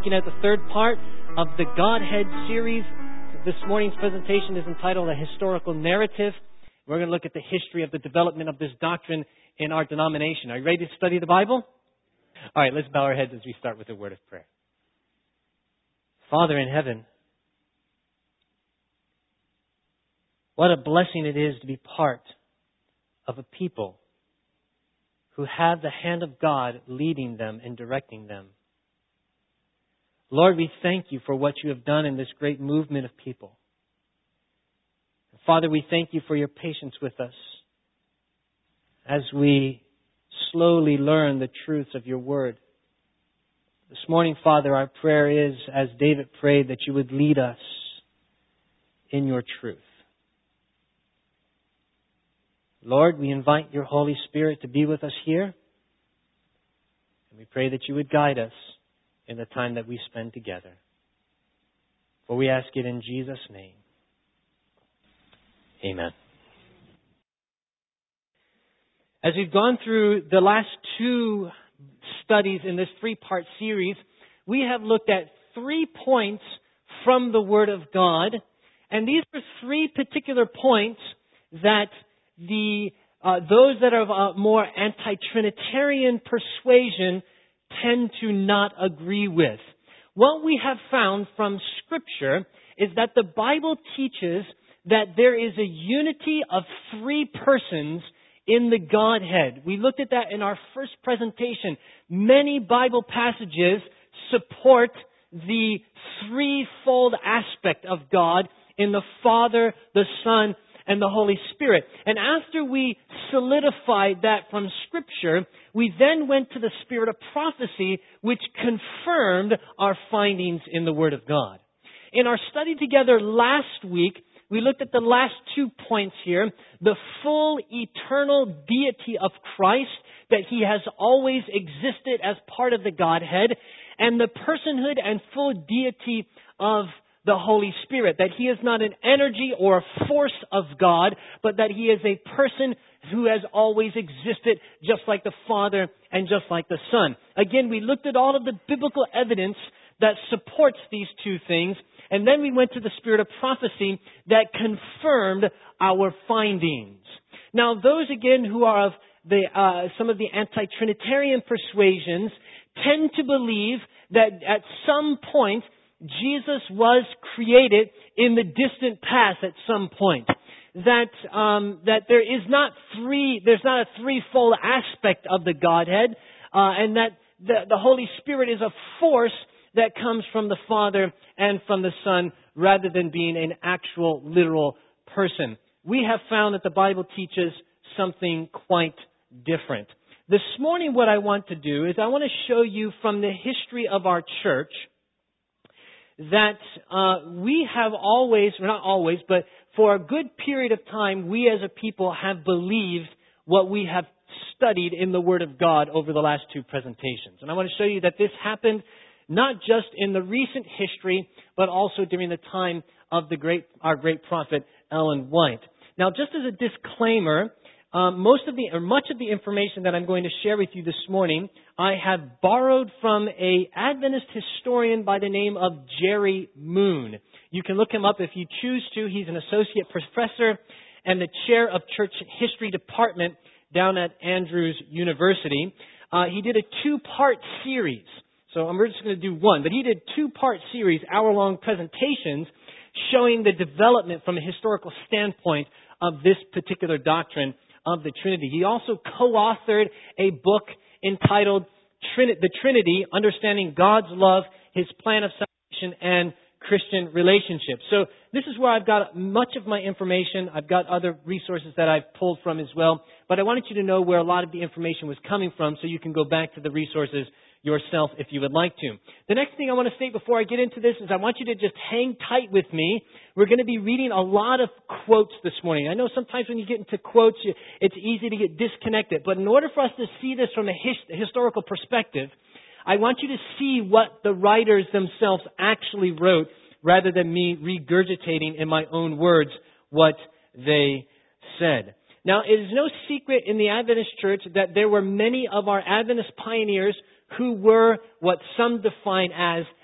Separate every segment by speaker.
Speaker 1: looking at the third part of the Godhead series. This morning's presentation is entitled A Historical Narrative. We're going to look at the history of the development of this doctrine in our denomination. Are you ready to study the Bible? All right, let's bow our heads as we start with a word of prayer. Father in heaven, what a blessing it is to be part of a people who have the hand of God leading them and directing them. Lord, we thank you for what you have done in this great movement of people. Father, we thank you for your patience with us as we slowly learn the truths of your word. This morning, Father, our prayer is, as David prayed, that you would lead us in your truth. Lord, we invite your Holy Spirit to be with us here. And we pray that you would guide us in the time that we spend together. For we ask it in Jesus' name. Amen. As we've gone through the last two studies in this three-part series, we have looked at 3 points from the Word of God. And these are 3 particular points that those that are of a more anti-Trinitarian persuasion tend to not agree with. What we have found from Scripture is that the Bible teaches that there is a unity of 3 persons in the Godhead. We looked at that in our first presentation. Many Bible passages support the threefold aspect of God in the Father, the Son, and the Holy Spirit. And after we solidified that from Scripture, we then went to the spirit of prophecy, which confirmed our findings in the Word of God. In our study together last week, we looked at the last 2 points here. The full eternal deity of Christ, that He has always existed as part of the Godhead, and the personhood and full deity of the Holy Spirit, that He is not an energy or a force of God, but that He is a person who has always existed just like the Father and just like the Son. Again, we looked at all of the biblical evidence that supports these 2 things, and then we went to the spirit of prophecy that confirmed our findings. Now, those again who are of some of the anti-Trinitarian persuasions tend to believe that at some point Jesus was created in the distant past at some point. That there is there's not a threefold aspect of the Godhead, and that the Holy Spirit is a force that comes from the Father and from the Son rather than being an actual literal person. We have found that the Bible teaches something quite different. This morning what I want to do is I want to show you from the history of our church that we have always, or not always, but for a good period of time, we as a people have believed what we have studied in the Word of God over the last 2 presentations. And I want to show you that this happened not just in the recent history, but also during the time of our great prophet Ellen White. Now, just as a disclaimer, much of the information that I'm going to share with you this morning, I have borrowed from an Adventist historian by the name of Jerry Moon. You can look him up if you choose to. He's an associate professor and the chair of church history department down at Andrews University. He did a 2-part series. So we're just going to do one. But he did 2-part series, hour-long presentations, showing the development from a historical standpoint of this particular doctrine of the Trinity. He also co-authored a book entitled The Trinity, Understanding God's Love, His Plan of Salvation, and Christian Relationships. So this is where I've got much of my information. I've got other resources that I've pulled from as well. But I wanted you to know where a lot of the information was coming from so you can go back to the resources yourself if you would like to. The next thing I want to say before I get into this is I want you to just hang tight with me. We're going to be reading a lot of quotes this morning. I know sometimes when you get into quotes, it's easy to get disconnected. But in order for us to see this from a historical perspective, I want you to see what the writers themselves actually wrote rather than me regurgitating in my own words what they said. Now, it is no secret in the Adventist Church that there were many of our Adventist pioneers who were what some define as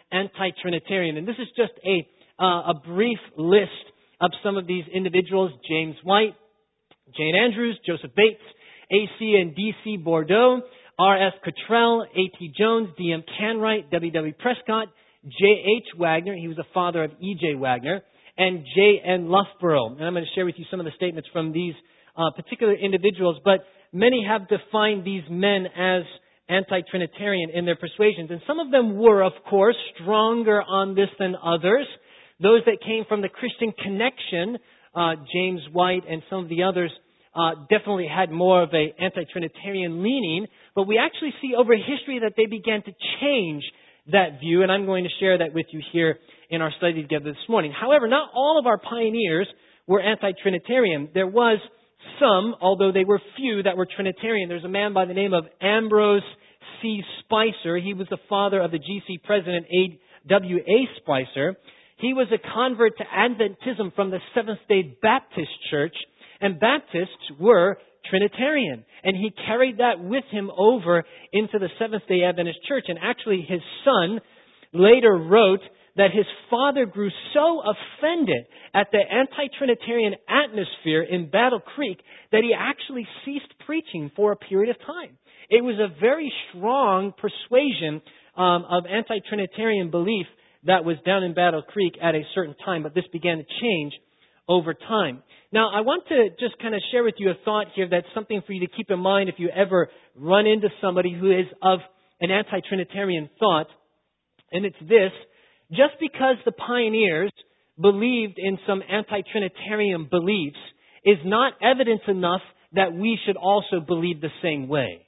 Speaker 1: anti-Trinitarian. And this is just a brief list of some of these individuals: James White, Jane Andrews, Joseph Bates, A.C. and D.C. Bordeaux, R.S. Cottrell, A.T. Jones, D.M. Canwright, W.W. Prescott, J.H. Wagner, he was the father of E.J. Wagner, and J.N. Loughborough. And I'm going to share with you some of the statements from these particular individuals, but many have defined these men as anti-Trinitarian in their persuasions. And some of them were, of course, stronger on this than others. Those that came from the Christian Connection, James White and some of the others, definitely had more of an anti-Trinitarian leaning. But we actually see over history that they began to change that view, and I'm going to share that with you here in our study together this morning. However, not all of our pioneers were anti-Trinitarian. There was some, although they were few, that were Trinitarian. There's a man by the name of Ambrose C. Spicer. He was the father of the GC president W.A. Spicer. He was a convert to Adventism from the Seventh-day Baptist Church, and Baptists were Trinitarian. And he carried that with him over into the Seventh-day Adventist Church. And actually his son later wrote that his father grew so offended at the anti-Trinitarian atmosphere in Battle Creek that he actually ceased preaching for a period of time. It was a very strong persuasion of anti-Trinitarian belief that was down in Battle Creek at a certain time, but this began to change over time. Now, I want to just kind of share with you a thought here that's something for you to keep in mind if you ever run into somebody who is of an anti-Trinitarian thought, and it's this: just because the pioneers believed in some anti-Trinitarian beliefs is not evidence enough that we should also believe the same way.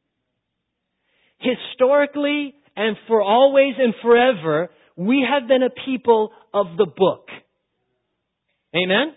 Speaker 1: Historically and for always and forever, we have been a people of the book. Amen?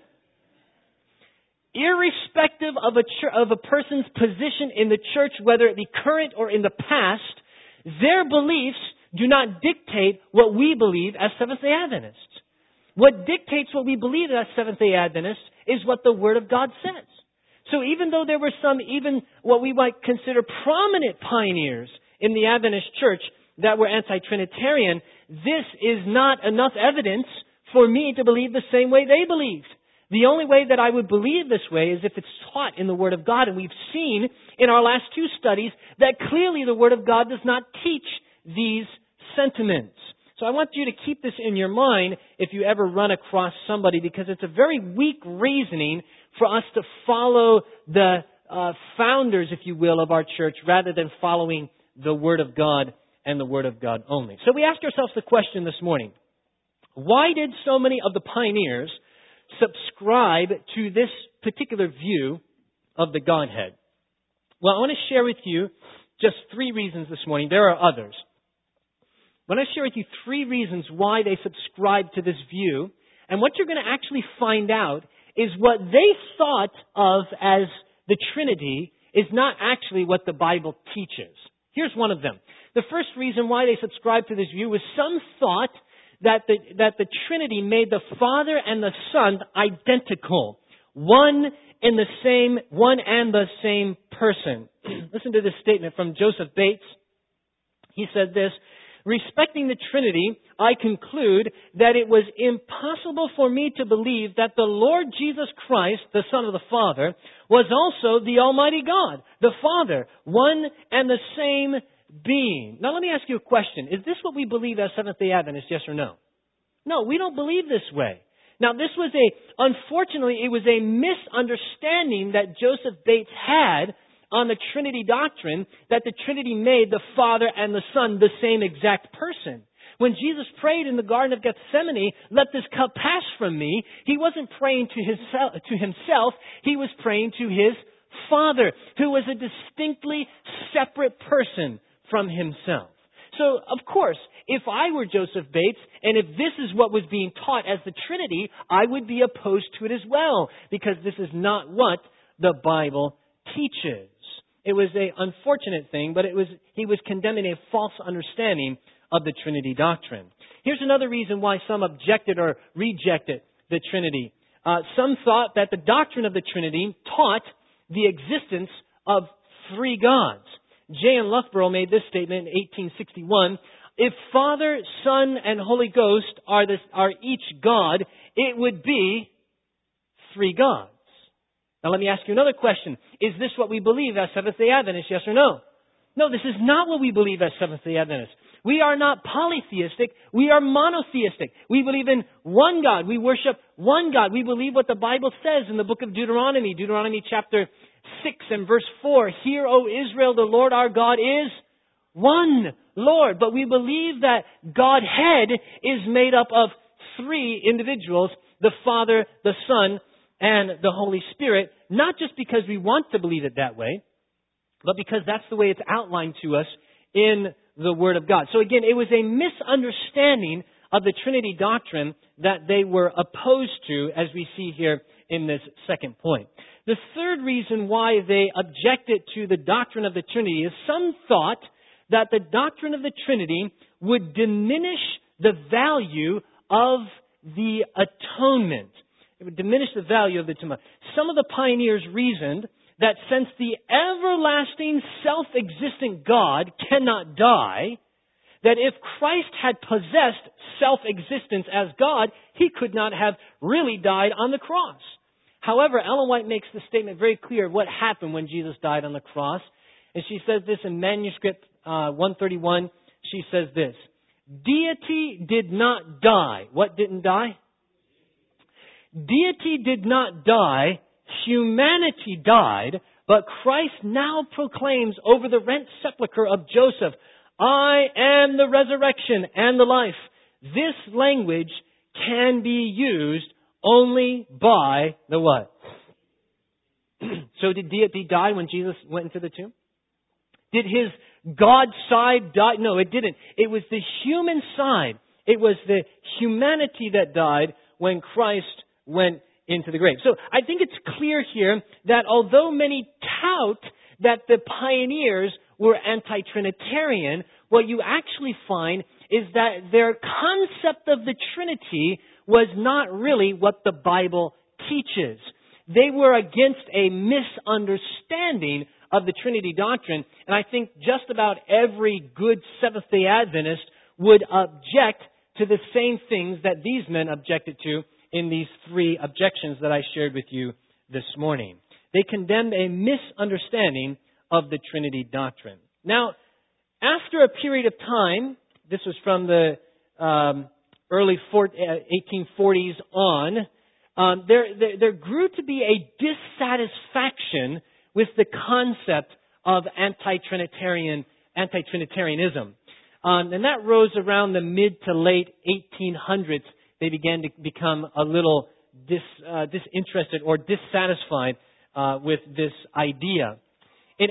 Speaker 1: Irrespective of a person's position in the church, whether it be current or in the past, their beliefs do not dictate what we believe as Seventh-day Adventists. What dictates what we believe as Seventh-day Adventists is what the Word of God says. So even though there were some, even what we might consider prominent pioneers in the Adventist church that were anti-Trinitarian, this is not enough evidence for me to believe the same way they believed. The only way that I would believe this way is if it's taught in the Word of God. And we've seen in our last two studies that clearly the Word of God does not teach these sentiments. So I want you to keep this in your mind if you ever run across somebody, because it's a very weak reasoning for us to follow the founders, if you will, of our church rather than following the Word of God and the Word of God only. So we asked ourselves the question this morning: why did so many of the pioneers subscribe to this particular view of the Godhead? Well, I want to share with you just 3 reasons this morning. There are others. I want to share with you 3 reasons why they subscribe to this view. And what you're going to actually find out is what they thought of as the Trinity is not actually what the Bible teaches. Here's one of them. The first reason why they subscribe to this view was some thought that the Trinity made the Father and the Son identical, one and the same person. Listen to this statement from Joseph Bates. He said this: "Respecting the Trinity, I conclude that it was impossible for me to believe that the Lord Jesus Christ, the Son of the Father, was also the Almighty God, the Father, one and the same being." Now let me ask you a question. Is this what we believe as Seventh-day Adventists, yes or no? No, we don't believe this way. Now unfortunately, it was a misunderstanding that Joseph Bates had on the Trinity doctrine, that the Trinity made the Father and the Son the same exact person. When Jesus prayed in the Garden of Gethsemane, "Let this cup pass from me," He wasn't praying to Himself. He was praying to His Father, who was a distinctly separate person from Himself. So, of course, if I were Joseph Bates, and if this is what was being taught as the Trinity, I would be opposed to it as well, because this is not what the Bible teaches. It was an unfortunate thing, but he was condemning a false understanding of the Trinity doctrine. Here's another reason why some objected or rejected the Trinity. Some thought that the doctrine of the Trinity taught the existence of 3 gods. J.N. Loughborough made this statement in 1861: if Father, Son, and Holy Ghost are each God, it would be three gods. Now let me ask you another question. Is this what we believe as Seventh-day Adventists, yes or no? No, this is not what we believe as Seventh-day Adventists. We are not polytheistic. We are monotheistic. We believe in one God. We worship one God. We believe what the Bible says in the book of Deuteronomy. Deuteronomy chapter 6 and verse 4. Hear, O Israel, the Lord our God is one Lord. But we believe that Godhead is made up of three individuals, the Father, the Son, and the Holy Spirit, not just because we want to believe it that way, but because that's the way it's outlined to us in the Word of God. So again, it was a misunderstanding of the Trinity doctrine that they were opposed to, as we see here in this second point. The third reason why they objected to the doctrine of the Trinity is some thought that the doctrine of the Trinity would diminish the value of the atonement. It would diminish the value of the atonement. Some of the pioneers reasoned that since the everlasting self-existent God cannot die, that if Christ had possessed self-existence as God, He could not have really died on the cross. However, Ellen White makes the statement very clear of what happened when Jesus died on the cross. And she says this in manuscript 131. She says this: Deity did not die. What didn't die? Deity did not die. Humanity died, but Christ now proclaims over the rent sepulchre of Joseph, I am the resurrection and the life. This language can be used only by the what? So did deity die when Jesus went into the tomb? Did His God side die? No, it didn't. It was the human side. It was the humanity that died when Christ went into the grave. So I think it's clear here that although many tout that the pioneers were anti-Trinitarian, what you actually find is that their concept of the Trinity was not really what the Bible teaches. They were against a misunderstanding of the Trinity doctrine, and I think just about every good Seventh-day Adventist would object to the same things that these men objected to in these three objections that I shared with you this morning. They condemned a misunderstanding of the Trinity doctrine. Now, after a period of time, this was from the early 1840s on, there grew to be a dissatisfaction with the concept of anti-Trinitarianism. And that rose around the mid to late 1800s. They began to become a little disinterested or dissatisfied with this idea. In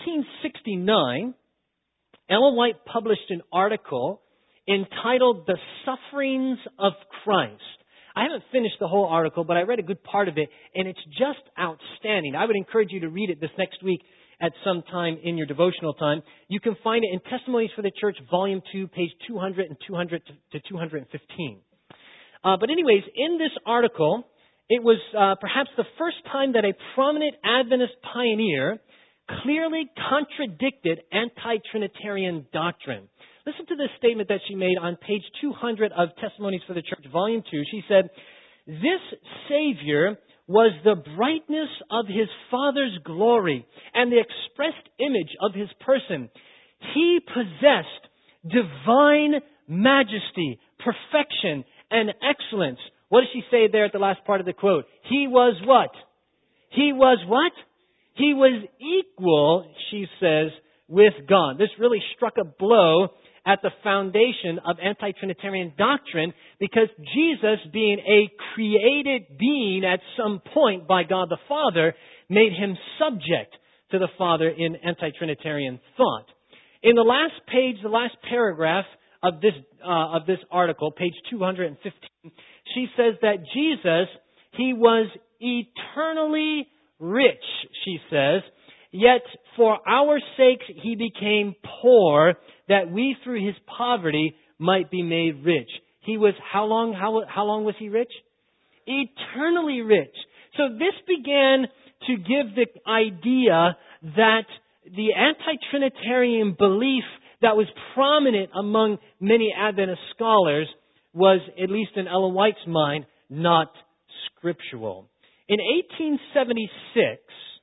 Speaker 1: 1869, Ellen White published an article entitled The Sufferings of Christ. I haven't finished the whole article, but I read a good part of it, and it's just outstanding. I would encourage you to read it this next week at some time in your devotional time. You can find it in Testimonies for the Church, Volume 2, page 200 and 200 to 215. But anyways, in this article, it was perhaps the first time that a prominent Adventist pioneer clearly contradicted anti-Trinitarian doctrine. Listen to this statement that she made on page 200 of Testimonies for the Church, Volume 2. She said, This Savior was the brightness of His Father's glory and the expressed image of His person. He possessed divine majesty, perfection, and excellence. What does she say there at the last part of the quote? He was what? He was what? He was equal, she says, with God. This really struck a blow at the foundation of anti-Trinitarian doctrine, because Jesus, being a created being at some point by God the Father, made Him subject to the Father in anti-Trinitarian thought. In the last page, the last paragraph of this article, page 215, she says that Jesus, He was eternally rich, she says, yet for our sakes He became poor, that we through His poverty might be made rich. He was, how long was He rich? Eternally rich. So this began to give the idea that the anti-Trinitarian belief that was prominent among many Adventist scholars was, at least in Ellen White's mind, not scriptural. In 1876,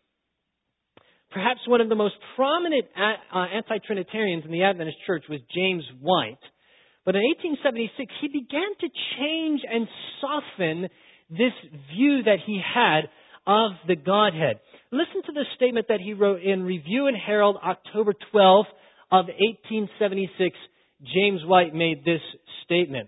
Speaker 1: perhaps one of the most prominent anti-Trinitarians in the Adventist church was James White. But in 1876, he began to change and soften this view that he had of the Godhead. Listen to the statement that he wrote in Review and Herald, October 12 of 1876. James White made this statement.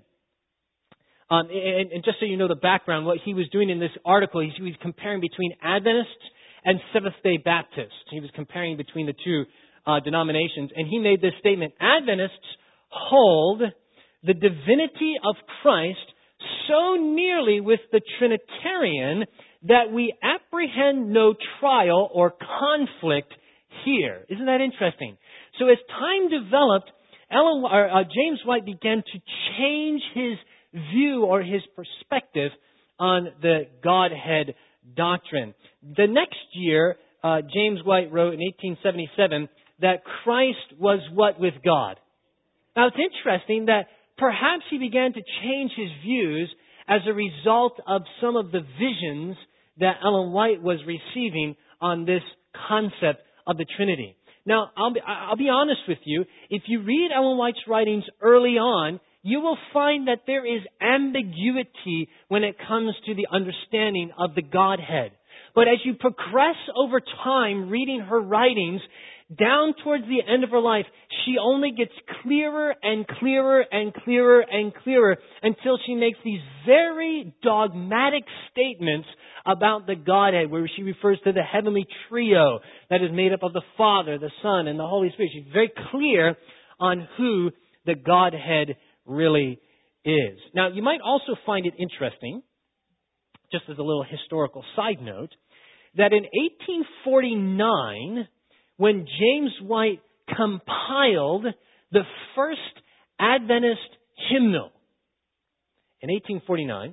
Speaker 1: And just so you know the background, what he was doing in this article, he was comparing between Adventists and Seventh-day Baptists. He was comparing between the two denominations. And he made this statement: Adventists hold the divinity of Christ so nearly with the Trinitarian that we apprehend no trial or conflict here. Isn't that interesting? So as time developed, James White began to change his view or his perspective on the Godhead doctrine. The next year, James White wrote in 1877 that Christ was what with God. Now it's interesting that perhaps he began to change his views as a result of some of the visions that Ellen White was receiving on this concept of the Trinity. Now, I'll be honest with you. If you read Ellen White's writings early on, you will find that there is ambiguity when it comes to the understanding of the Godhead. But as you progress over time reading her writings, down towards the end of her life, she only gets clearer and clearer and clearer and clearer until she makes these very dogmatic statements about the Godhead, where she refers to the heavenly trio that is made up of the Father, the Son, and the Holy Spirit. She's very clear on who the Godhead really is. Now, you might also find it interesting, just as a little historical side note, that in 1849, when James White compiled the first Adventist hymnal in 1849,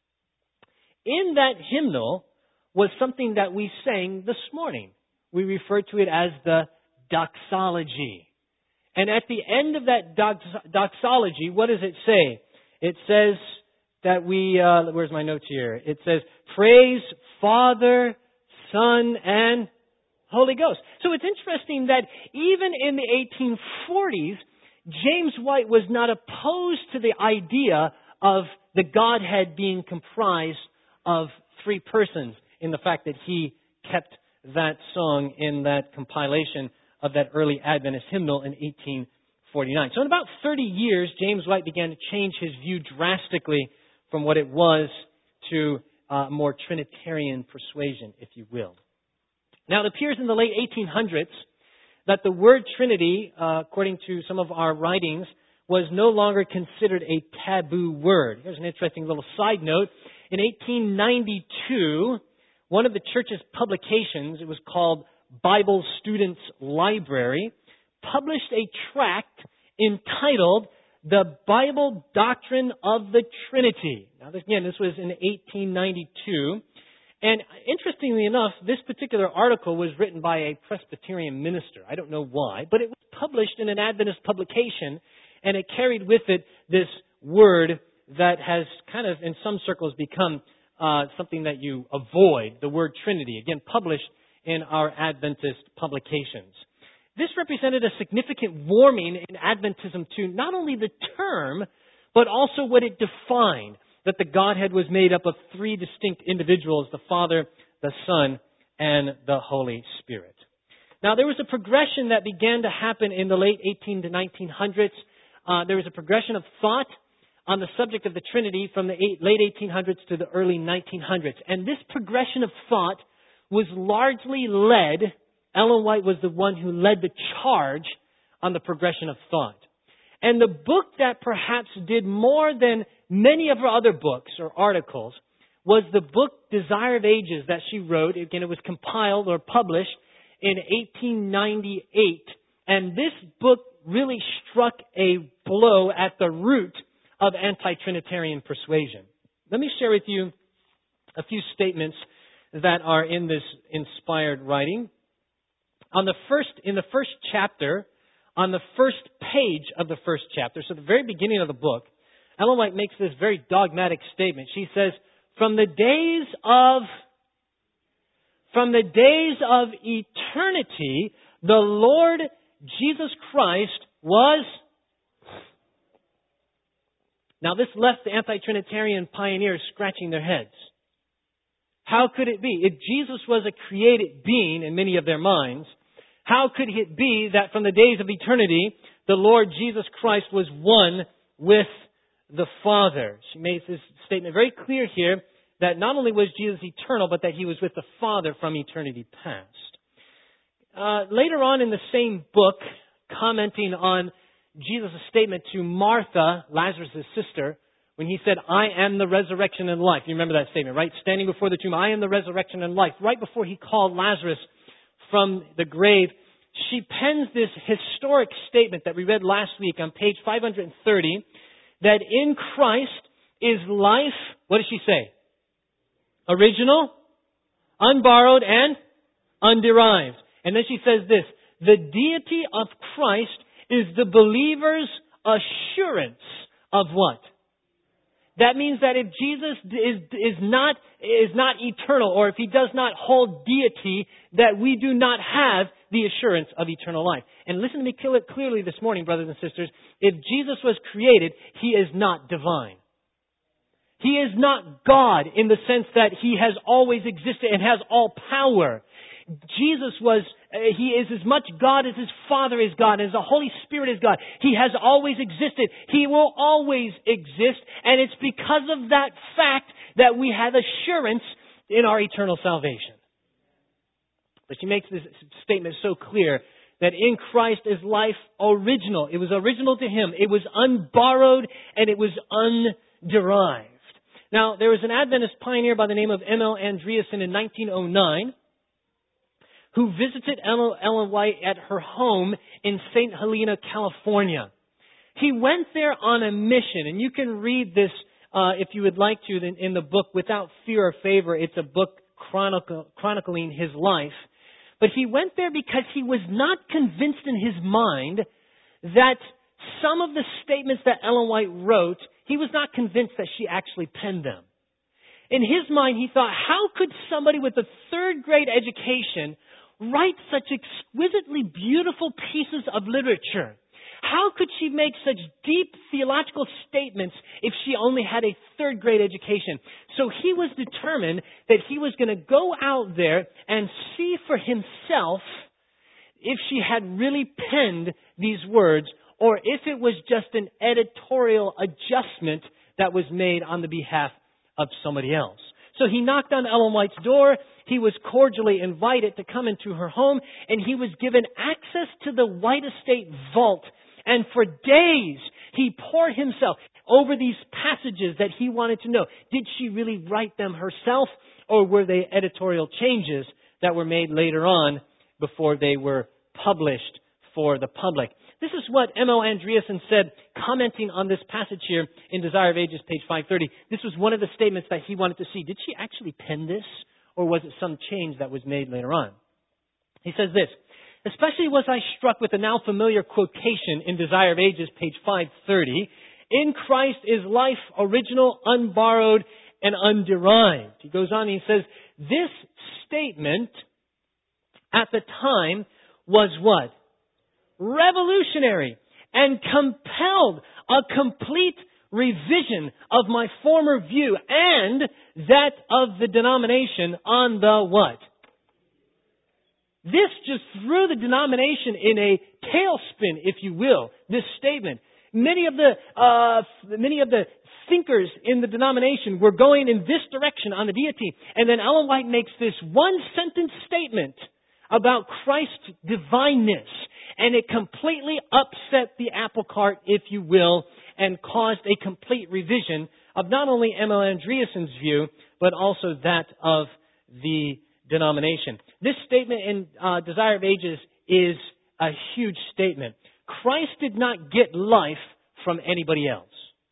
Speaker 1: in that hymnal was something that we sang this morning. We refer to it as the doxology. And at the end of that doxology, what does it say? It says that where's my notes here? It says, praise Father, Son, and Holy Ghost. So it's interesting that even in the 1840s, James White was not opposed to the idea of the Godhead being comprised of three persons, in the fact that he kept that song in that compilation of that early Adventist hymnal in 1849. So in about 30 years, James White began to change his view drastically from what it was to more Trinitarian persuasion, if you will. Now, it appears in the late 1800s that the word Trinity, according to some of our writings, was no longer considered a taboo word. Here's an interesting little side note. In 1892, one of the church's publications, it was called Bible Students' Library, published a tract entitled The Bible Doctrine of the Trinity. Now, again, this was in 1892. And interestingly enough, this particular article was written by a Presbyterian minister. I don't know why, but it was published in an Adventist publication, and it carried with it this word that has kind of, in some circles, become something that you avoid, the word Trinity, again, published in our Adventist publications. This represented a significant warming in Adventism to not only the term, but also what it defined, that the Godhead was made up of three distinct individuals, the Father, the Son, and the Holy Spirit. Now, there was a progression that began to happen in the late 18 to 1900s. There was a progression of thought on the subject of the Trinity from the late 1800s to the early 1900s. And this progression of thought was largely led, Ellen White was the one who led the charge on the progression of thought. And the book that perhaps did more than many of her other books or articles was the book Desire of Ages that she wrote. Again, it was compiled or published in 1898. And this book really struck a blow at the root of anti-Trinitarian persuasion. Let me share with you a few statements that are in this inspired writing. In the first chapter, on the first page of the first chapter, so the very beginning of the book, Ellen White makes this very dogmatic statement. She says, from the days of eternity, the Lord Jesus Christ was... Now this left the anti-Trinitarian pioneers scratching their heads. How could it be? If Jesus was a created being in many of their minds, how could it be that from the days of eternity, the Lord Jesus Christ was one with the Father? She makes this statement very clear here that not only was Jesus eternal, but that He was with the Father from eternity past. Later on in the same book, commenting on Jesus' statement to Martha, Lazarus' sister, when He said, I am the resurrection and life. You remember that statement, right? Standing before the tomb, I am the resurrection and life. Right before He called Lazarus from the grave, she pens this historic statement that we read last week on page 530, that in Christ is life, what does she say? Original, unborrowed, and underived. And then she says this, the deity of Christ is the believer's assurance of what? That means that if Jesus is not eternal, or if He does not hold deity, that we do not have the assurance of eternal life. And listen to me clearly this morning, brothers and sisters. If Jesus was created, He is not divine. He is not God in the sense that He has always existed and has all power. Jesus He is as much God as His Father is God, as the Holy Spirit is God. He has always existed. He will always exist. And it's because of that fact that we have assurance in our eternal salvation. But she makes this statement so clear that in Christ is life original. It was original to Him. It was unborrowed and it was underived. Now, there was an Adventist pioneer by the name of M.L. Andreasen in 1909 who visited Ellen White at her home in St. Helena, California. He went there on a mission, and you can read this if you would like to in the book Without Fear or Favor. It's a book chronicling his life. But he went there because he was not convinced in his mind that some of the statements that Ellen White wrote, he was not convinced that she actually penned them. In his mind, he thought, how could somebody with a third grade education write such exquisitely beautiful pieces of literature? How could she make such deep theological statements if she only had a third grade education? So he was determined that he was going to go out there and see for himself if she had really penned these words or if it was just an editorial adjustment that was made on the behalf of somebody else. So he knocked on Ellen White's door. He was cordially invited to come into her home, and he was given access to the White Estate vault. And for days, he poured himself over these passages that he wanted to know. Did she really write them herself, or were they editorial changes that were made later on before they were published for the public? This is what M.L. Andreasen said, commenting on this passage here in Desire of Ages, page 530. This was one of the statements that he wanted to see. Did she actually pen this, or was it some change that was made later on? He says this, especially was I struck with the now familiar quotation in Desire of Ages, page 530, in Christ is life original, unborrowed, and underived. He goes on and he says, this statement at the time was what? Revolutionary and compelled a complete revision of my former view and that of the denomination on the what? This just threw the denomination in a tailspin, if you will, this statement. Many of the thinkers in the denomination were going in this direction on the deity. And then Ellen White makes this one-sentence statement about Christ's divineness. And it completely upset the apple cart, if you will, and caused a complete revision of not only M.L. Andreasen's view, but also that of the denomination. This statement in Desire of Ages is a huge statement. Christ did not get life from anybody else.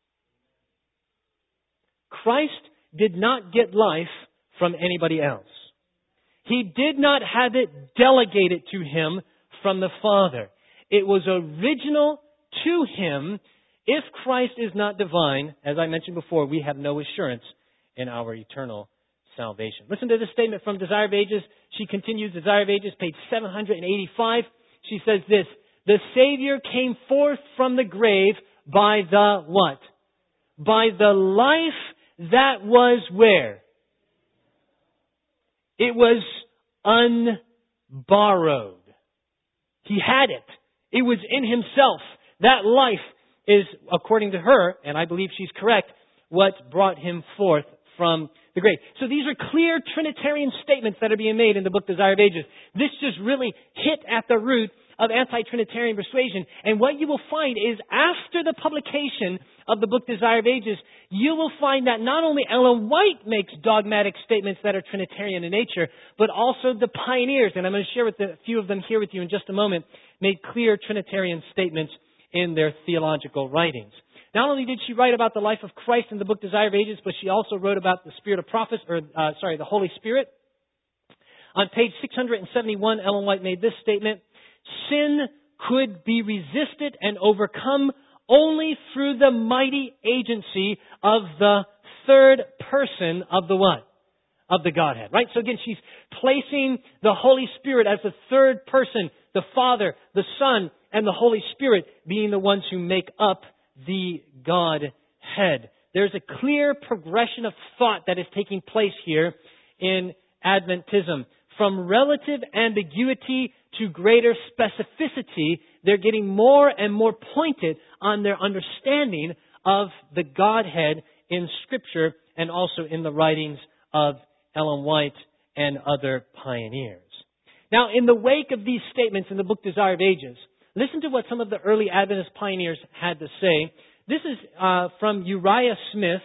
Speaker 1: Christ did not get life from anybody else. He did not have it delegated to Him from the Father. It was original to Him. If Christ is not divine, as I mentioned before, we have no assurance in our eternal salvation. Listen to this statement from Desire of Ages. She continues, Desire of Ages, page 785. She says this, the Savior came forth from the grave by the what? By the life that was where? It was unborrowed. He had it. It was in Himself. That life is, according to her, and I believe she's correct, what brought Him forth from the grave. So these are clear Trinitarian statements that are being made in the book Desire of Ages. This just really hit at the root of anti-Trinitarian persuasion. And what you will find is after the publication of the book Desire of Ages, you will find that not only Ellen White makes dogmatic statements that are Trinitarian in nature, but also the pioneers, and I'm going to share a few of them here with you in just a moment, made clear Trinitarian statements in their theological writings. Not only did she write about the life of Christ in the book Desire of Ages, but she also wrote about the Spirit of prophecy, the Holy Spirit. On page 671, Ellen White made this statement, sin could be resisted and overcome only through the mighty agency of the third person of the what? Of the Godhead, right? So again, she's placing the Holy Spirit as the third person, the Father, the Son, and the Holy Spirit being the ones who make up the Godhead. There's a clear progression of thought that is taking place here in Adventism. From relative ambiguity to greater specificity, they're getting more and more pointed on their understanding of the Godhead in Scripture and also in the writings of Ellen White and other pioneers. Now, in the wake of these statements in the book Desire of Ages, listen to what some of the early Adventist pioneers had to say. This is from Uriah Smith,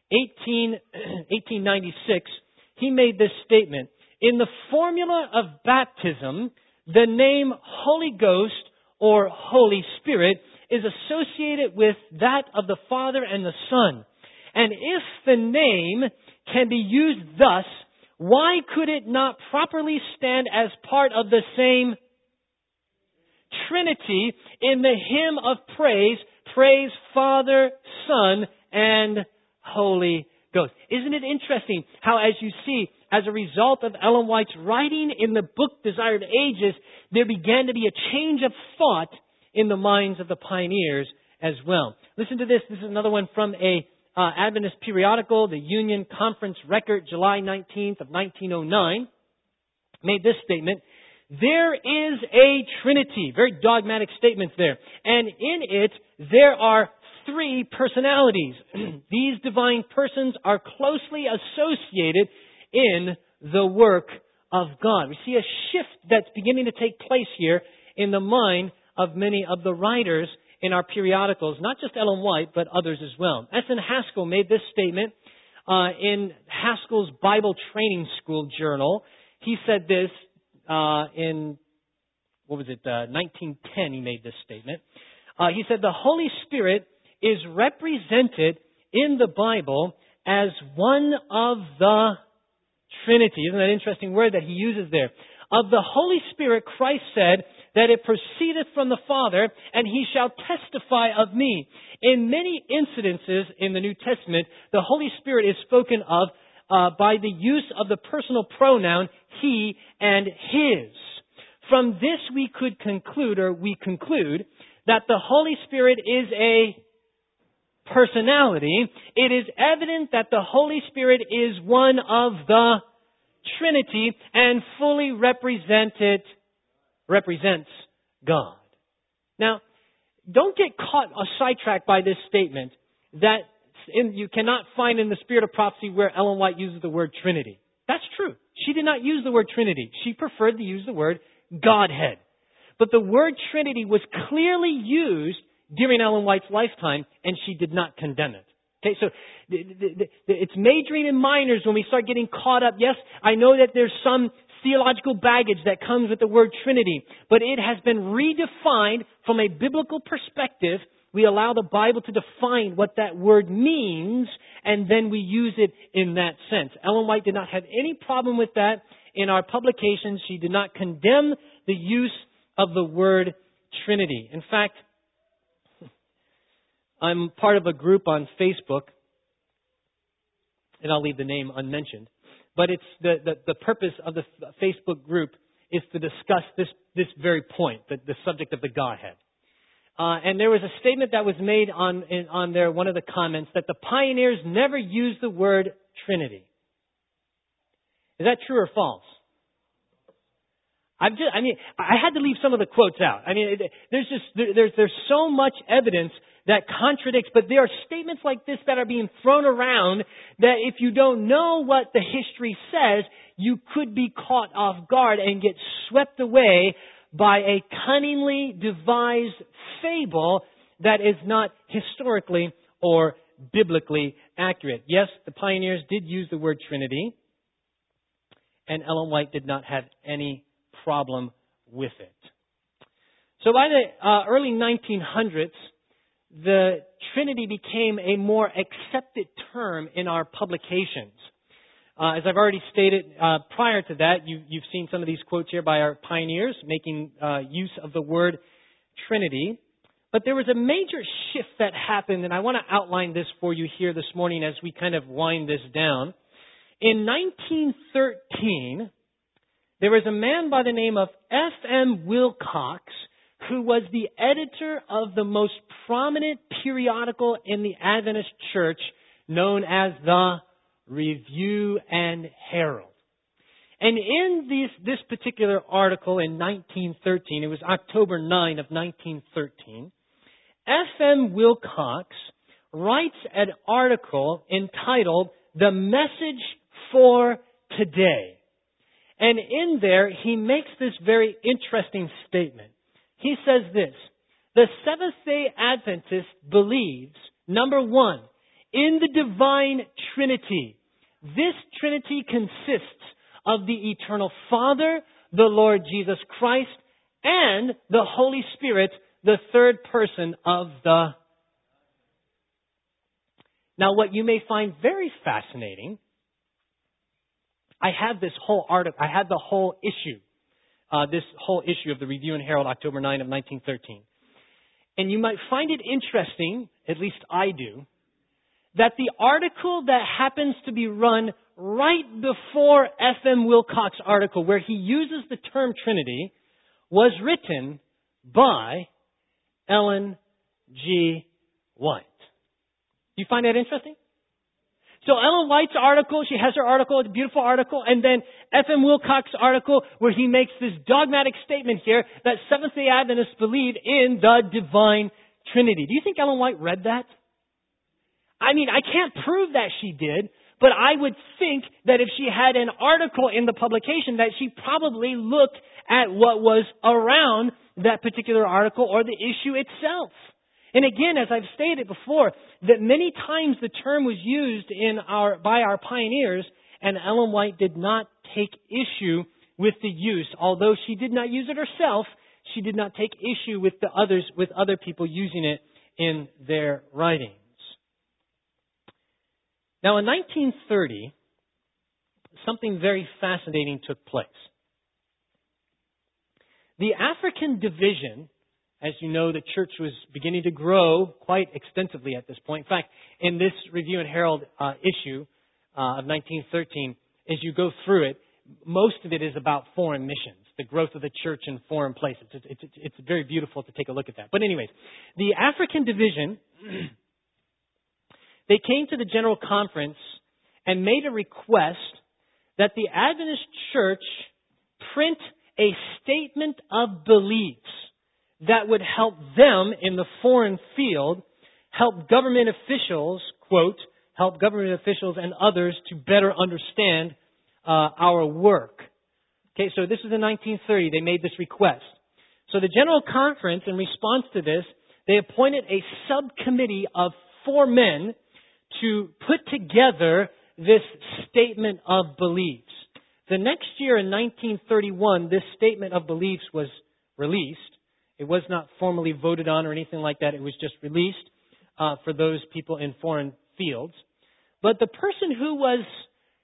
Speaker 1: 1896. He made this statement. In the formula of baptism, the name Holy Ghost or Holy Spirit is associated with that of the Father and the Son. And if the name can be used thus, why could it not properly stand as part of the same Trinity in the hymn of praise, praise Father, Son, and Holy Ghost? Isn't it interesting how, as you see, as a result of Ellen White's writing in the book Desire of Ages, there began to be a change of thought in the minds of the pioneers as well. Listen to this. This is another one from a Adventist periodical, the Union Conference Record, July 19th of 1909, made this statement. There is a Trinity. Very dogmatic statements there. And in it, there are three personalities. These divine persons are closely associated in the work of God. We see a shift that's beginning to take place here in the mind of many of the writers in our periodicals, not just Ellen White, but others as well. S.N. Haskell made this statement in Haskell's Bible Training School Journal. He said this in 1910 he made this statement. He said, the Holy Spirit is represented in the Bible as one of the Trinity. Isn't that an interesting word that he uses there? Of the Holy Spirit, Christ said that it proceedeth from the Father, and He shall testify of me. In many incidences in the New Testament, the Holy Spirit is spoken of by the use of the personal pronoun He and His. From this we conclude that the Holy Spirit is a personality. It is evident that the Holy Spirit is one of the Trinity and fully represents God. Now, don't get caught or sidetracked by this statement that you cannot find in the Spirit of Prophecy where Ellen White uses the word Trinity. That's true. She did not use the word Trinity. She preferred to use the word Godhead. But the word Trinity was clearly used during Ellen White's lifetime, and she did not condemn it. Okay, so it's majoring in minors when we start getting caught up. Yes, I know that there's some theological baggage that comes with the word Trinity, but it has been redefined from a biblical perspective. We allow the Bible to define what that word means, and then we use it in that sense. Ellen White did not have any problem with that in our publications. She did not condemn the use of the word Trinity. In fact, I'm part of a group on Facebook, and I'll leave the name unmentioned. But it's the purpose of the Facebook group is to discuss this very point, the subject of the Godhead. And there was a statement that was made on there, one of the comments, that the pioneers never used the word Trinity. Is that true or false? I had to leave some of the quotes out. There's so much evidence that contradicts, but there are statements like this that are being thrown around that if you don't know what the history says, you could be caught off guard and get swept away by a cunningly devised fable that is not historically or biblically accurate. Yes, the pioneers did use the word Trinity, and Ellen White did not have any problem with it. So by the early 1900s, the Trinity became a more accepted term in our publications. As I've already stated prior to that, you've seen some of these quotes here by our pioneers making use of the word Trinity. But there was a major shift that happened, and I want to outline this for you here this morning as we kind of wind this down. In 1913, there was a man by the name of F.M. Wilcox who was the editor of the most prominent periodical in the Adventist Church known as the Review and Herald. And in this particular article in 1913, it was October 9 of 1913, F.M. Wilcox writes an article entitled The Message for Today. And in there, he makes this very interesting statement. He says this: the Seventh-day Adventist believes, number one, in the divine Trinity. This Trinity consists of the eternal Father, the Lord Jesus Christ, and the Holy Spirit, the third person of the... Now, what you may find very fascinating, I have this whole article, I had the whole issue, this whole issue of the Review and Herald, October 9 of 1913. And you might find it interesting, at least I do, that the article that happens to be run right before F.M. Wilcox's article, where he uses the term Trinity, was written by Ellen G. White. Do you find that interesting? So Ellen White's article, she has her article, it's a beautiful article, and then F.M. Wilcox's article where he makes this dogmatic statement here that Seventh-day Adventists believe in the divine Trinity. Do you think Ellen White read that? I mean, I can't prove that she did, but I would think that if she had an article in the publication that she probably looked at what was around that particular article or the issue itself. And again, as I've stated before, that many times the term was used by our pioneers, and Ellen White did not take issue with the use. Although she did not use it herself, she did not take issue with other people using it in their writings. Now, in 1930, something very fascinating took place. The African division, as you know, the church was beginning to grow quite extensively at this point. In fact, in this Review and Herald issue of 1913, as you go through it, most of it is about foreign missions, the growth of the church in foreign places. It's very beautiful to take a look at that. But anyways, the African division, they came to the General Conference and made a request that the Adventist Church print a statement of beliefs that would help them in the foreign field, help government officials, quote, help government officials and others to better understand our work. Okay, so this is in 1930. They made this request. So the General Conference, in response to this, they appointed a subcommittee of 4 men to put together this statement of beliefs. The next year in 1931, this statement of beliefs was released. It was not formally voted on or anything like that. It was just released for those people in foreign fields. But the person who was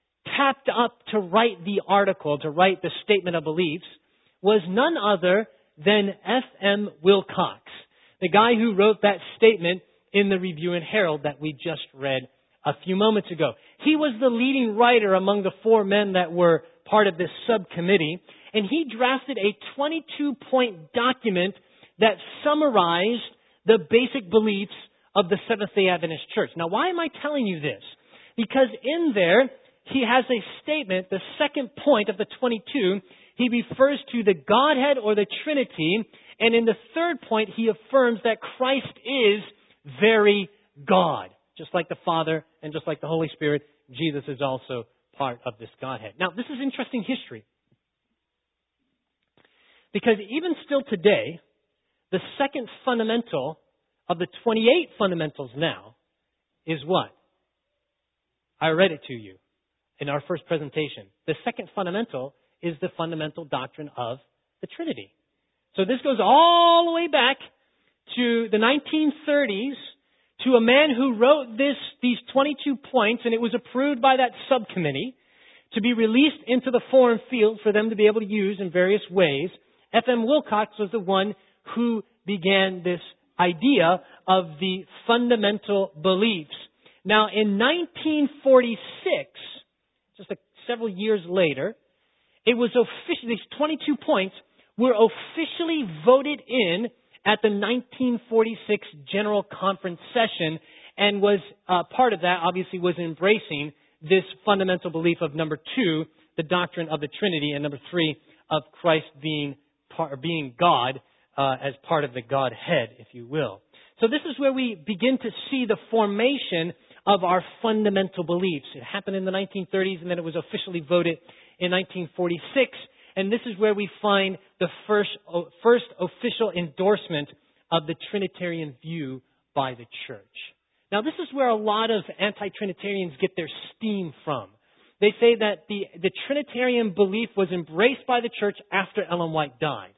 Speaker 1: tapped up to write the article, to write the statement of beliefs, was none other than F.M. Wilcox, the guy who wrote that statement in the Review and Herald that we just read a few moments ago. He was the leading writer among the four men that were part of this subcommittee, and he drafted a 22-point document that summarized the basic beliefs of the Seventh-day Adventist Church. Now, why am I telling you this? Because in there, he has a statement, the second point of the 22, he refers to the Godhead or the Trinity, and in the third point, he affirms that Christ is very God. Just like the Father and just like the Holy Spirit, Jesus is also part of this Godhead. Now, this is interesting history. Because even still today, the second fundamental of the 28 fundamentals now is what? I read it to you in our first presentation. The second fundamental is the fundamental doctrine of the Trinity. So this goes all the way back to the 1930s, to a man who wrote these 22 points, and it was approved by that subcommittee to be released into the foreign field for them to be able to use in various ways. F.M. Wilcox was the one who began this idea of the fundamental beliefs. Now, in 1946, just several years later, it was officially, these 22 points were officially voted in at the 1946 General Conference session, and was part of that, obviously, was embracing this fundamental belief of number 2, the doctrine of the Trinity, and number 3, of Christ being God as part of the Godhead, if you will. So this is where we begin to see the formation of our fundamental beliefs. It happened in the 1930s, and then it was officially voted in 1946. And this is where we find the first official endorsement of the Trinitarian view by the church. Now, this is where a lot of anti-Trinitarians get their steam from. They say that the Trinitarian belief was embraced by the church after Ellen White died.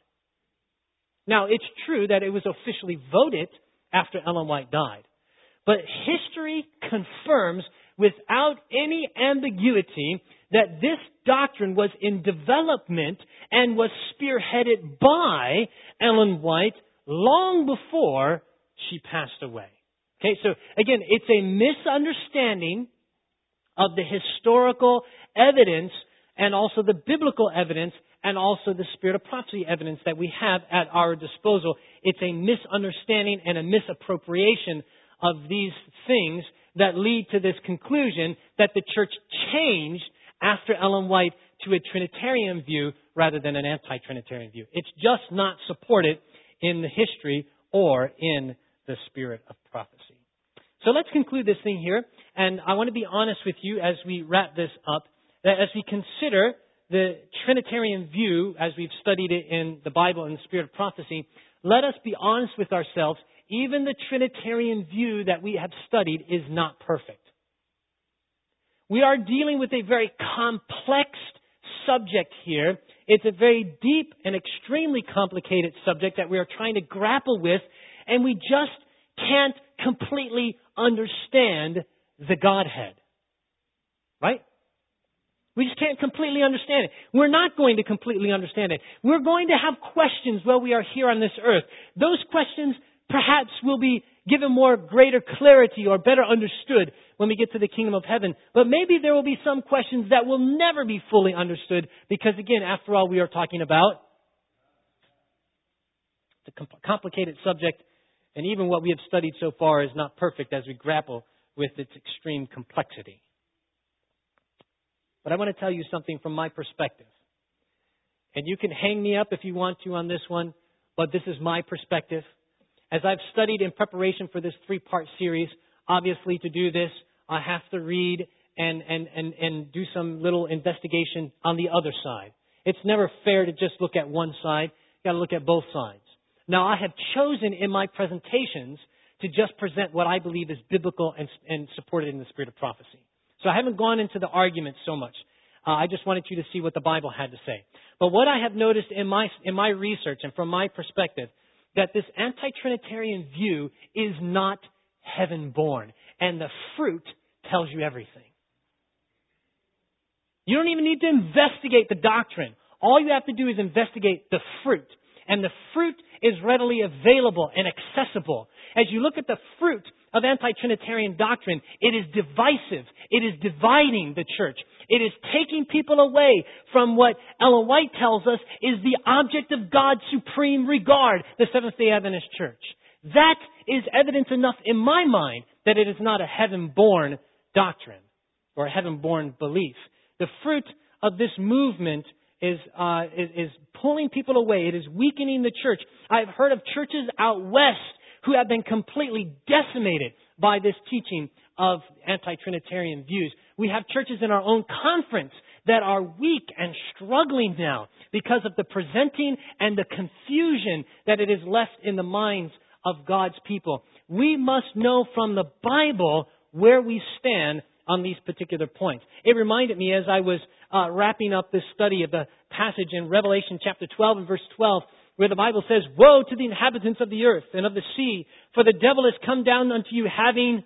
Speaker 1: Now, it's true that it was officially voted after Ellen White died. But history confirms without any ambiguity that this doctrine was in development and was spearheaded by Ellen White long before she passed away. Okay, so again, it's a misunderstanding of the historical evidence and also the biblical evidence and also the spirit of prophecy evidence that we have at our disposal. It's a misunderstanding and a misappropriation of these things that lead to this conclusion that the church changed after Ellen White to a Trinitarian view rather than an anti-Trinitarian view. It's just not supported in the history or in the spirit of prophecy. So let's conclude this thing here. And I want to be honest with you as we wrap this up, that as we consider the Trinitarian view, as we've studied it in the Bible and the spirit of prophecy, let us be honest with ourselves. Even the Trinitarian view that we have studied is not perfect. We are dealing with a very complex subject here. It's a very deep and extremely complicated subject that we are trying to grapple with, and we just can't completely understand the Godhead. Right? We just can't completely understand it. We're not going to completely understand it. We're going to have questions while we are here on this earth. Those questions perhaps will be given more greater clarity or better understood when we get to the kingdom of heaven. But maybe there will be some questions that will never be fully understood because, again, after all, we are talking about the complicated subject, and even what we have studied so far is not perfect as we grapple with its extreme complexity. But I want to tell you something from my perspective. And you can hang me up if you want to on this one, but this is my perspective. As I've studied in preparation for this 3-part series, obviously to do this, I have to read and do some little investigation on the other side. It's never fair to just look at one side. You've got to look at both sides. Now, I have chosen in my presentations to just present what I believe is biblical and supported in the spirit of prophecy. So I haven't gone into the argument so much. I just wanted you to see what the Bible had to say. But what I have noticed in my research and from my perspective, that this anti-Trinitarian view is not heaven-born. And the fruit tells you everything. You don't even need to investigate the doctrine. All you have to do is investigate the fruit. and the fruit is readily available and accessible. As you look at the fruit of anti-Trinitarian doctrine, it is divisive. It is dividing the church. It is taking people away from what Ellen White tells us is the object of God's supreme regard, the Seventh-day Adventist Church. That is evidence enough in my mind that it is not a heaven-born doctrine or a heaven-born belief. The fruit of this movement is pulling people away. It is weakening the church. I've heard of churches out west who have been completely decimated by this teaching of anti-Trinitarian views. We have churches in our own conference that are weak and struggling now because of the presenting and the confusion that it has left in the minds of God's people. We must know from the Bible where we stand on these particular points. It reminded me as I was wrapping up this study of the passage in Revelation chapter 12 and verse 12, where the Bible says, "Woe to the inhabitants of the earth and of the sea, for the devil has come down unto you having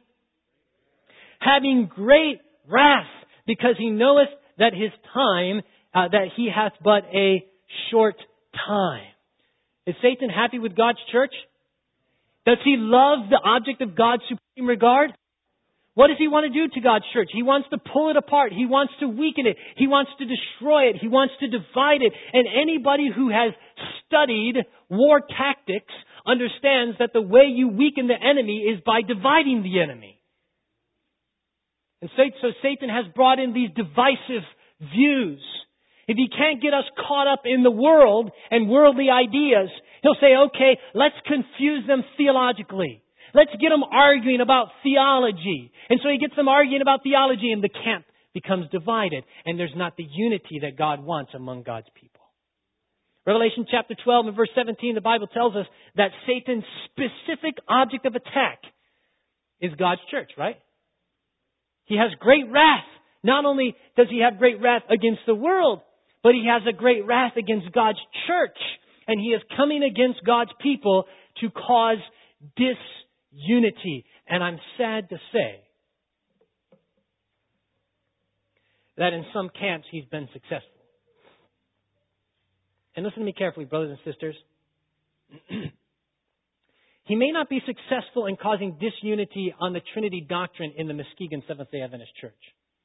Speaker 1: great wrath, because he knoweth that his time, that he hath but a short time." Is Satan happy with God's church? Does he love the object of God's supreme regard? What does he want to do to God's church? He wants to pull it apart. He wants to weaken it. He wants to destroy it. He wants to divide it. And anybody who has studied war tactics understands that the way you weaken the enemy is by dividing the enemy. And so Satan has brought in these divisive views. If he can't get us caught up in the world and worldly ideas, he'll say, okay, let's confuse them theologically. Let's get them arguing about theology. And so he gets them arguing about theology and the camp becomes divided. And there's not the unity that God wants among God's people. Revelation chapter 12 and verse 17, the Bible tells us that Satan's specific object of attack is God's church, right? He has great wrath. Not only does he have great wrath against the world, but he has a great wrath against God's church. And he is coming against God's people to cause disunity. And I'm sad to say that in some camps he's been successful. And listen to me carefully, brothers and sisters. He may not be successful in causing disunity on the Trinity doctrine in the Muskegon Seventh-day Adventist Church.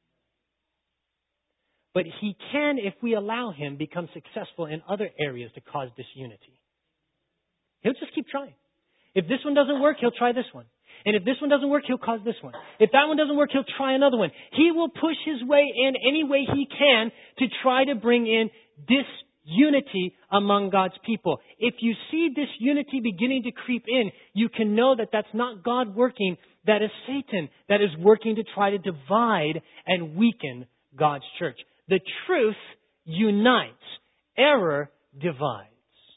Speaker 1: But he can, if we allow him, become successful in other areas to cause disunity. He'll just keep trying. If this one doesn't work, he'll try this one. And if this one doesn't work, he'll cause this one. If that one doesn't work, he'll try another one. He will push his way in any way he can to try to bring in disunity among God's people. If you see disunity beginning to creep in, you can know that that's not God working. That is Satan that is working to try to divide and weaken God's church. The truth unites. Error divides.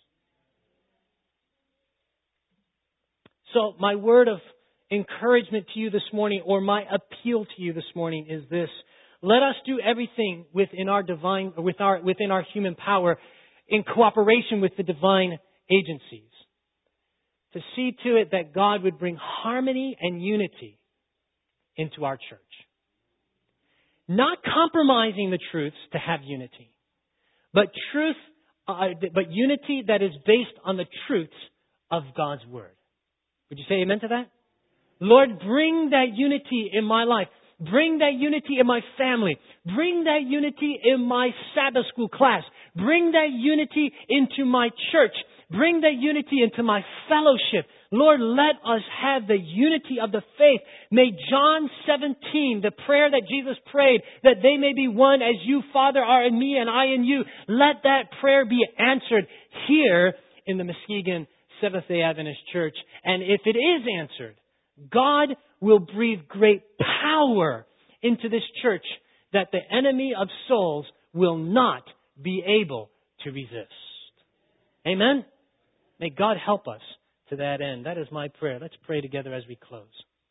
Speaker 1: So my word of encouragement to you this morning, or my appeal to you this morning, is this: let us do everything within our human power, in cooperation with the divine agencies, to see to it that God would bring harmony and unity into our church. Not compromising the truths to have unity, but unity that is based on the truths of God's Word. Would you say amen to that? Lord, bring that unity in my life. Bring that unity in my family. Bring that unity in my Sabbath school class. Bring that unity into my church. Bring that unity into my fellowship. Lord, let us have the unity of the faith. May John 17, the prayer that Jesus prayed, that they may be one as you, Father, are in me and I in you. Let that prayer be answered here in the Muskegon Seventh-day Adventist Church. And if it is answered, God will breathe great power into this church that the enemy of souls will not be able to resist. Amen? May God help us to that end. That is my prayer. Let's pray together as we close.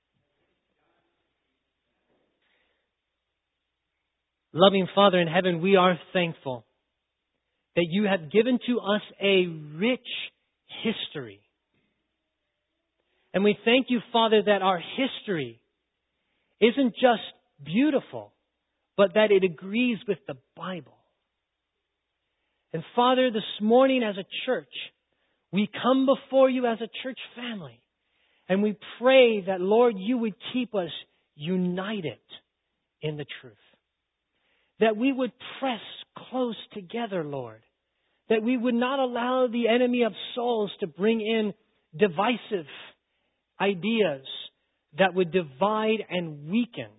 Speaker 1: Loving Father in heaven, we are thankful that you have given to us a rich history. And we thank you, Father, that our history isn't just beautiful, but that it agrees with the Bible. And Father, this morning as a church, We come before you as a church family, and we pray that, Lord, you would keep us united in the truth. That we would press close together, Lord. That we would not allow the enemy of souls to bring in divisive ideas that would divide and weaken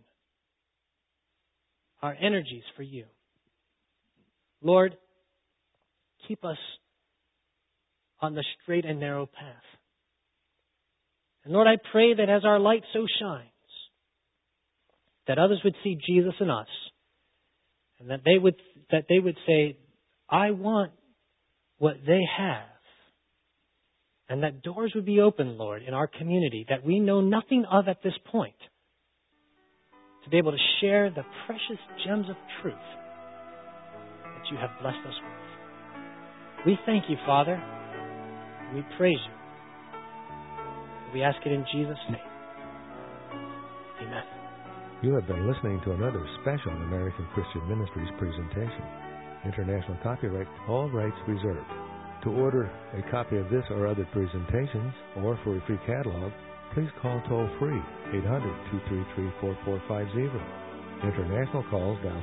Speaker 1: our energies for you. Lord, keep us on the straight and narrow path. And Lord, I pray that as our light so shines, that others would see Jesus in us, and that they would say, I want what they have. And that doors would be open, Lord, in our community that we know nothing of at this point, to be able to share the precious gems of truth that you have blessed us with. We thank you, Father. And we praise you. We ask it in Jesus' name. Amen.
Speaker 2: You have been listening to another special American Christian Ministries presentation. International copyright, all rights reserved. To order a copy of this or other presentations, or for a free catalog, please call toll-free 800-233-4450. International calls dial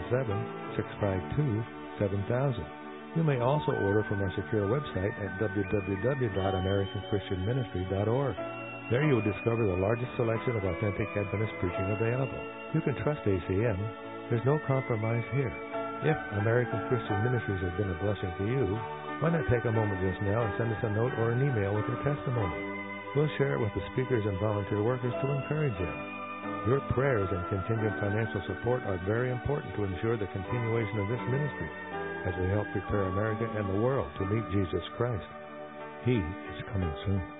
Speaker 2: 717-652-7000. You may also order from our secure website at www.americanchristianministry.org. There you will discover the largest selection of authentic Adventist preaching available. You can trust ACM. There's no compromise here. If American Christian Ministries has been a blessing to you, why not take a moment just now and send us a note or an email with your testimony? We'll share it with the speakers and volunteer workers to encourage them. Your prayers and contingent financial support are very important to ensure the continuation of this ministry as we help prepare America and the world to meet Jesus Christ. He is coming soon.